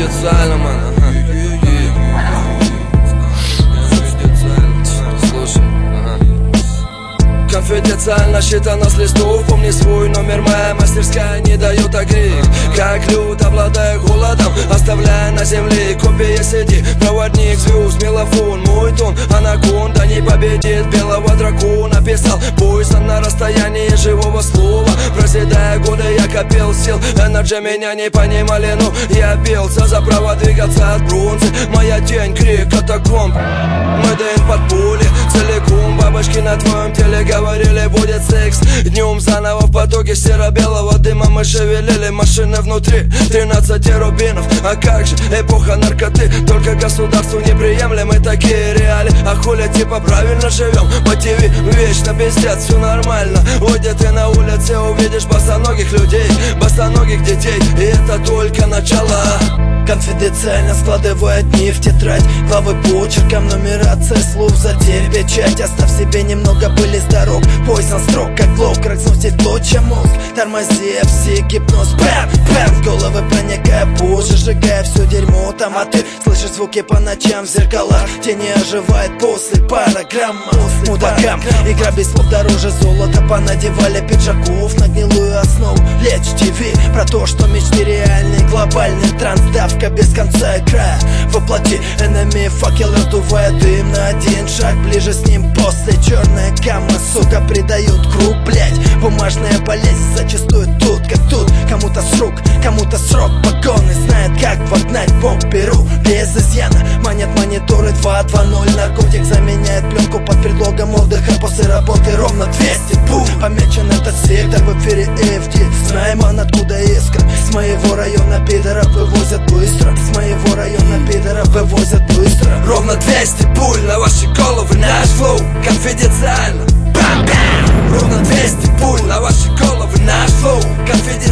Конфиденциально, ман, ага. Слушай, ага. Конфиденциально считано с листов. Помни свой номер, моя мастерская не дает огреть. Как лед, обладая голодом, оставляя на земле копия CD. Проводник звезд, мелофон, мой тон, анаконда не победит белого дракона. Писал бойся на расстоянии живого слова. Проседая годы, я копил сил. Энерджи меня не понимали, но я бился за право двигаться от бронзы. Моя тень, крик, катакомб. Мы даем под пули целиком. Бабочки на твоем теле говорили, будет секс. Днем заново в потоке серо-белого дыма мы шевелили машины внутри 13 рубинов. А как же эпоха наркоты? Только государству неприемлемы такие реалии. А хули типа правильно живем? По ТВ вечно пиздят, все нормально. Выйдя ты на улице, увидишь босоногих людей, босоногих детей. И это только начало. Конфиденциально складывая дни в тетрадь, главы почерком, нумерация слов, затерь печать. Оставь себе немного пыли с дорог. Пойсон строк, как глок, разнув тепло, чем мозг. Тормози все гипноз, бэм, бэм. В головы проникая позже, сжигая все дерьмо там. А ты слышишь звуки по ночам в зеркалах. Тени оживает после параграмма. Мудакам игра без слов дороже золота. Понадевали пиджаков на гнилую основу. Лечь ТВ про то, что мечты реальны. Глобальный транс, давка без конца и края. Воплоти энеми, факел раздувая дым на один шаг. Ближе с ним после черная гамма, сука, придает круг, блять. Бумажная болезнь зачастую тут, как тут. Кому-то с рук, кому-то срок погоны. Знает, как вогнать бомб Перу без изъяна. Манят мониторы 2.2.0. Наркотик заменяет пленку под предлогом отдыха. После работы ровно 200 бум. Помечен этот сектор в эфире AFD. Знаем, он откуда искра. С моего района пидоров вывозят быстро. С моего района пидоров вывозят быстро. Ровно 200 пуль на ваши головы, наш флоу конфиденциально. Бам-бам! Ровно 200 пуль на ваши головы, наш флоу конфиденциально.